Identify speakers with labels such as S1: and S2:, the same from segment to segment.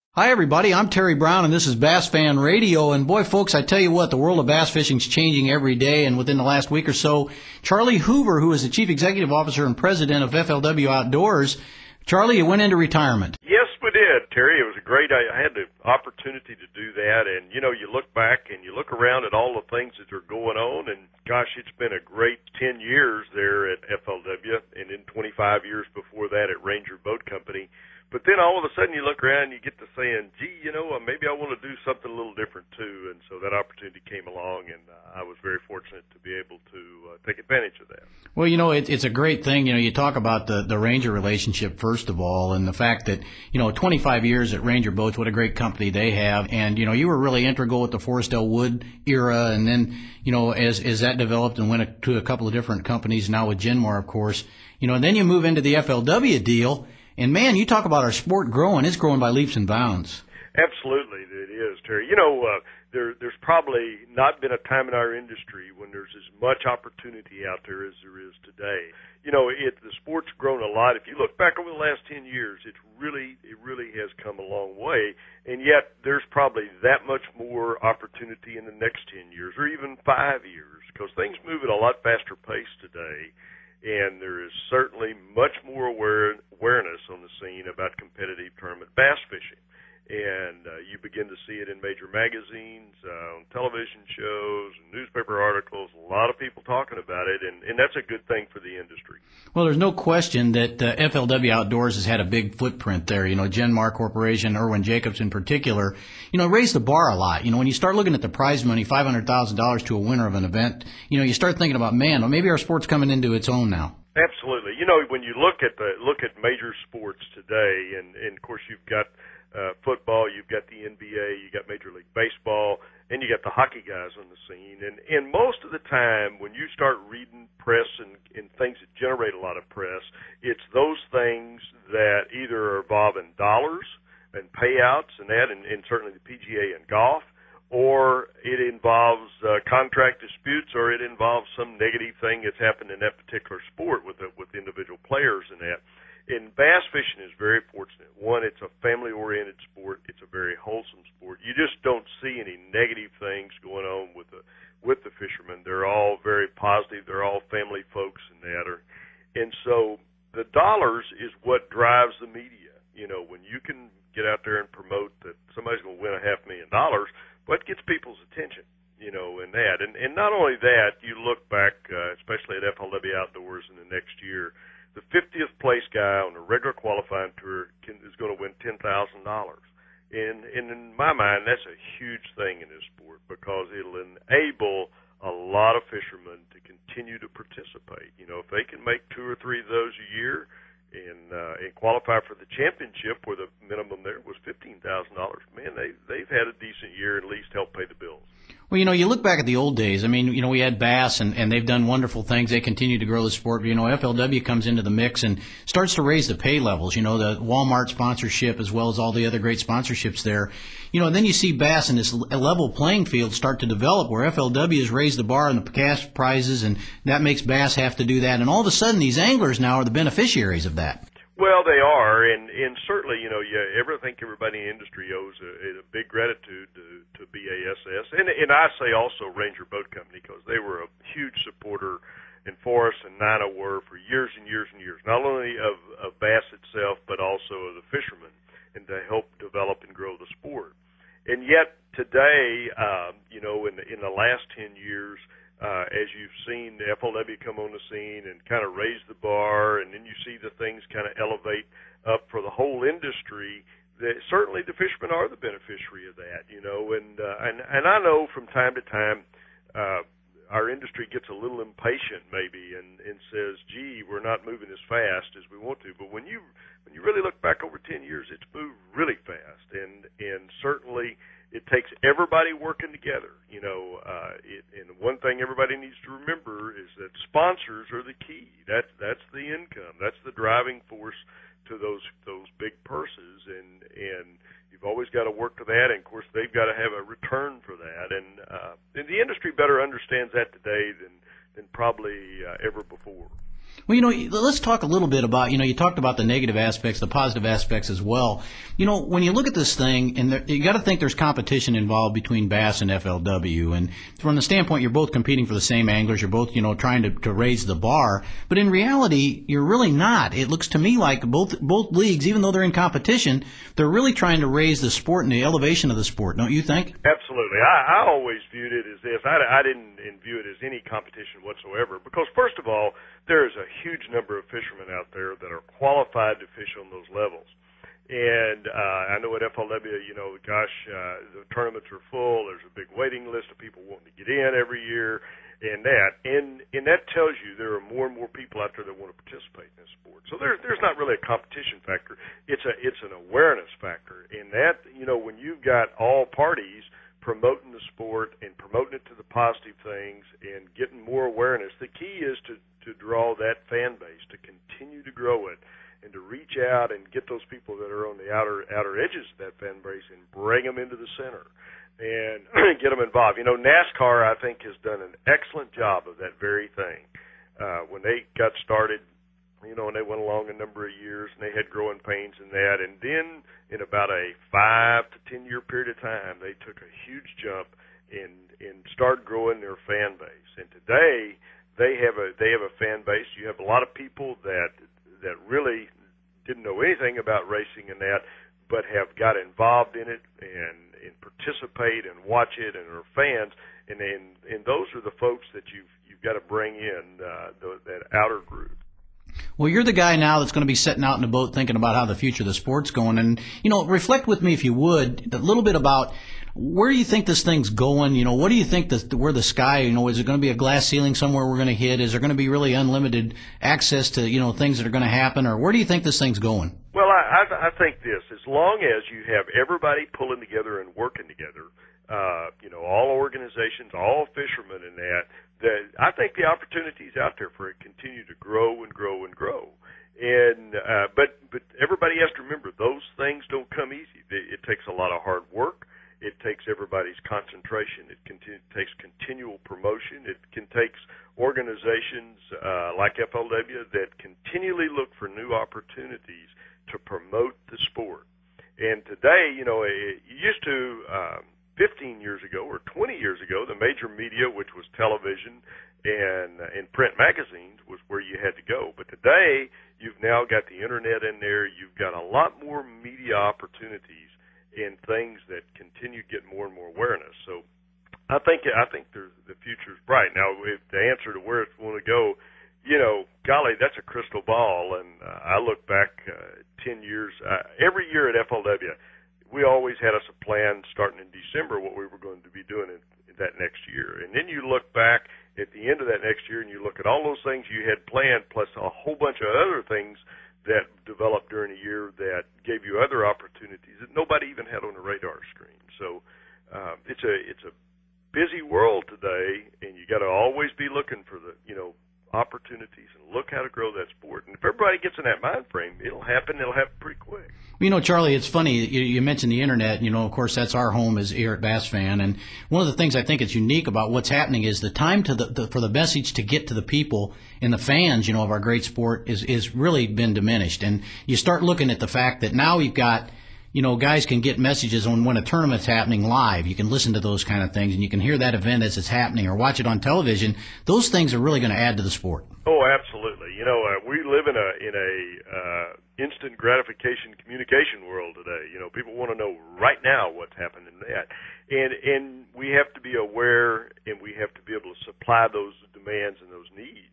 S1: Hi, everybody. I'm Terry Brown, and this is Bass Fan Radio. And boy, folks, I tell you what, the world of bass fishing is changing every day. And within the last week or so, Charlie Hoover, who is the Chief Executive Officer and President of FLW Outdoors, Charlie, you went into retirement.
S2: Yes, we did, Terry. It was a great. I had the opportunity to do that, and you look back and you look around at all the things that are going on, and gosh, it's been a great 10 years there at FLW, and then 25 years before that at Ranger Boat Company. But then all of a sudden you look around and you get to saying, gee, maybe I want to do something a little different too. And so that opportunity came along, and I was very fortunate to be able to take advantage of that.
S1: Well, it's a great thing. You talk about the Ranger relationship, first of all, and the fact that, 25 years at Ranger Boats, what a great company they have. And, you were really integral with the Forrest L. Wood era. And then, as that developed and went to a couple of different companies, now with Genmar, of course, and then you move into the FLW deal. And, man, you talk about our sport growing. It's growing by leaps and bounds.
S2: Absolutely, it is, Terry. There's probably not been a time in our industry when there's as much opportunity out there as there is today. The sport's grown a lot. If you look back over the last 10 years, it really has come a long way. And yet there's probably that much more opportunity in the next 10 years or even 5 years, because things move at a lot faster pace today. And there is certainly much more awareness on the scene about competitive tournament bass fishing. And you begin to see it in major magazines, on television shows, newspaper articles, a lot of people talking about it, and that's a good thing for the industry.
S1: Well, there's no question that FLW Outdoors has had a big footprint there. Genmar Corporation, Irwin Jacobs in particular, raised the bar a lot. When you start looking at the prize money, $500,000 to a winner of an event, you start thinking about, man, well, maybe our sport's coming into its own now.
S2: Absolutely. When you look at major sports today, and of course you've got football, you've got the NBA, you got Major League Baseball, and you got the hockey guys on the scene. And most of the time, when you start reading press and things that generate a lot of press, it's those things that either are involving dollars and payouts and that, and certainly the PGA and golf, or it involves contract disputes, or it involves some negative thing that's happened in that particular sport with individual players and that. And bass fishing is very fortunate. One, it's a family-oriented sport. It's a very wholesome sport. You just don't see any negative things going on with the fishermen. They're all very positive. They're all family folks and that. And so the dollars is what drives the media. When you can get out there and promote that somebody's going to win $500,000, what gets people's attention, and that. And not only that, you look back, especially at FLW Outdoors in the next year, the 50th place guy on the regular qualifying tour is going to win $10,000. And in my mind, that's a huge thing in this sport, because it'll enable a lot of fishermen to continue to participate. If they can make 2 or 3 of those a year and qualify for the championship, where the minimum there was $15,000, man, they've had a decent year and at least helped pay the bills.
S1: Well, you look back at the old days. I mean, we had Bass, and they've done wonderful things. They continue to grow the sport. But, FLW comes into the mix and starts to raise the pay levels. The Walmart sponsorship, as well as all the other great sponsorships there. And then you see Bass and this level playing field start to develop, where FLW has raised the bar and the cash prizes, and that makes Bass have to do that. And all of a sudden, these anglers now are the beneficiaries of that.
S2: Well, they are, and certainly, I think everybody in the industry owes a big gratitude to BASS, and I say also Ranger Boat Company, because they were a huge supporter, and Forrest and Nina were for years and years and years, not only of bass itself, but also of the fishermen, and to help develop and grow the sport. And yet today, in the last 10 years, as you've seen the FLW come on the scene and kind of raise the bar, and then you see the things kind of elevate up for the whole industry, that certainly the fishermen are the beneficiary of that, and I know from time to time our industry gets a little impatient maybe and says, gee, we're not moving as fast as we want to. But when you really look back over 10 years, it's moved really fast, and certainly it takes everybody working together, and one thing everybody needs to remember is that sponsors are the key. That's the income. That's the driving force to those big purses, and you've always got to work to that. And of course, they've got to have a return for that. And the industry better understands that today than probably ever before.
S1: Well, let's talk a little bit about, you talked about the negative aspects, the positive aspects as well. When you look at this thing, and you got to think there's competition involved between Bass and FLW. And from the standpoint, you're both competing for the same anglers. You're both, trying to raise the bar. But in reality, you're really not. It looks to me like both leagues, even though they're in competition, they're really trying to raise the sport and the elevation of the sport. Don't you think?
S2: Absolutely. I always viewed it as this. I didn't view it as any competition whatsoever because, first of all, there is a huge number of fishermen out there that are qualified to fish on those levels. And I know at FLW, the tournaments are full. There's a big waiting list of people wanting to get in every year, and that tells you there are more and more people out there that want to participate in this sport. So there's not really a competition factor. It's an awareness factor. In that, when you've got all parties promoting the sport and promoting it to the positive things and getting more awareness, the key is to draw that fan base, to continue to grow it, and to reach out and get those people that are on the outer edges of that fan base and bring them into the center and get them involved. NASCAR, I think, has done an excellent job of that very thing. When they got started, and they went along a number of years, and they had growing pains in that, and then in about a 5 to 10 year period of time, they took a huge jump and started growing their fan base. And today, they have a fan base. You have a lot of people that really didn't know anything about racing and that, but have got involved in it and participate and watch it and are fans. And those are the folks that you've got to bring in that outer group.
S1: Well, you're the guy now that's going to be sitting out in the boat thinking about how the future of the sport's going. And, reflect with me, if you would, a little bit about where do you think this thing's going? What do you think where the sky, is it going to be a glass ceiling somewhere we're going to hit? Is there going to be really unlimited access to, things that are going to happen? Or where do you think this thing's going?
S2: Well, I think this, as long as you have everybody pulling together and working together, all organizations, all fishermen in that I think the opportunity's out there for it to continue to grow and grow and grow. And but everybody has to remember, those things don't come easy. It takes a lot of hard work. It takes everybody's concentration. It takes continual promotion. It takes organizations like FLW that continually look for new opportunities to promote the sport. And today, it used to 15 years ago or 20 years ago, the major media, which was television and print magazines, was where you had to go. But today, you've now got the internet in there. You've got a lot more media opportunities and things that continue to get more and more awareness. So I think the future's bright. Now, if the answer to where it's going to go, golly, that's a crystal ball. And I look back 10 years, every year at FLW, we always had us a plan starting in December what we were going to be doing in that next year. And then you look back at the end of that next year and you look at all those things you had planned plus a whole bunch of other things that developed during the year that gave you other opportunities that nobody even had on the radar screen. So it's a busy world today, and you got to always be looking for the opportunities and look how to grow that sport. And if everybody gets in that mind frame, it'll happen pretty quick.
S1: Charlie, it's funny, you mentioned the internet, of course that's our home as here at Bass Fan, and one of the things I think is unique about what's happening is the time for the message to get to the people and the fans, of our great sport is really been diminished. And you start looking at the fact that now you've got, guys can get messages on when a tournament's happening live. You can listen to those kind of things, and you can hear that event as it's happening or watch it on television. Those things are really going to add to the sport.
S2: Oh, absolutely. We live in a instant gratification communication world today. People want to know right now what's happening in that. And we have to be aware, and we have to be able to supply those demands and those needs.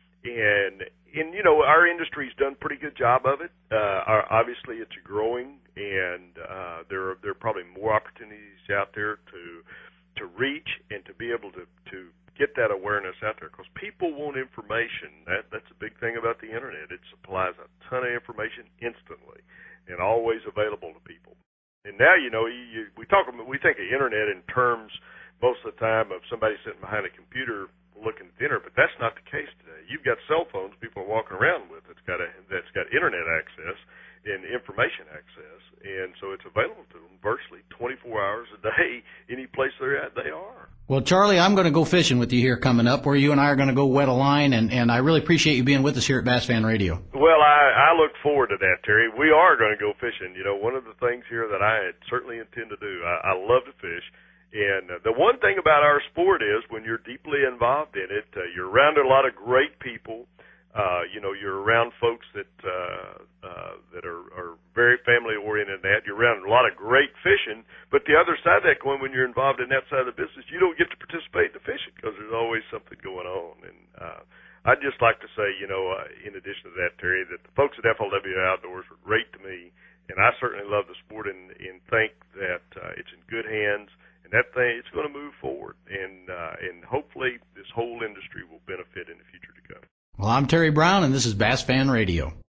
S2: And our industry's done a pretty good job of it. Obviously, it's growing, and there are probably more opportunities out there to reach and to be able to get that awareness out there, because people want information. That's a big thing about the internet. It supplies a ton of information instantly and always available to people. And now, we think of internet in terms most of the time of somebody sitting behind a computer looking at the internet, but that's not the case today. You've got cell phones people are walking around with that's got internet access and information access, and so it's available to them virtually 24 hours a day, any place they're at, they are.
S1: Well, Charlie, I'm going to go fishing with you here coming up, where you and I are going to go wet a line, and I really appreciate you being with us here at Bass Fan Radio.
S2: Well, I look forward to that, Terry. We are going to go fishing. You know, one of the things here that I certainly intend to do, I love to fish. And the one thing about our sport is when you're deeply involved in it, you're around a lot of great people. You know, you're around folks that are very family oriented in that. You're around a lot of great fishing, but the other side of that coin, when you're involved in that side of the business, you don't get to participate in the fishing because there's always something going on. And I'd just like to say, you know, in addition to that, Terry, that the folks at FLW Outdoors were great to me, and I certainly love the sport and think that it's in good hands. And that thing, it's going to move forward, and hopefully this whole industry will benefit in the future to come.
S1: Well, I'm Terry Brown, and this is Bass Fan Radio.